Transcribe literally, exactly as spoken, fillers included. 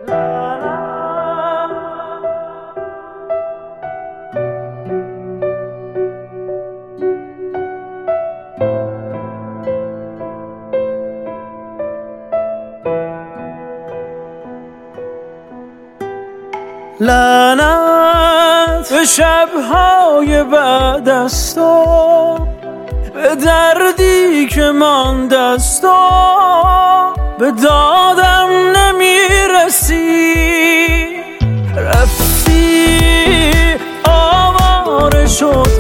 لعنت به شب‌های بعد از تو، به دردی که مانده از تو، به دادم نمیرسی. رفتی آواره شد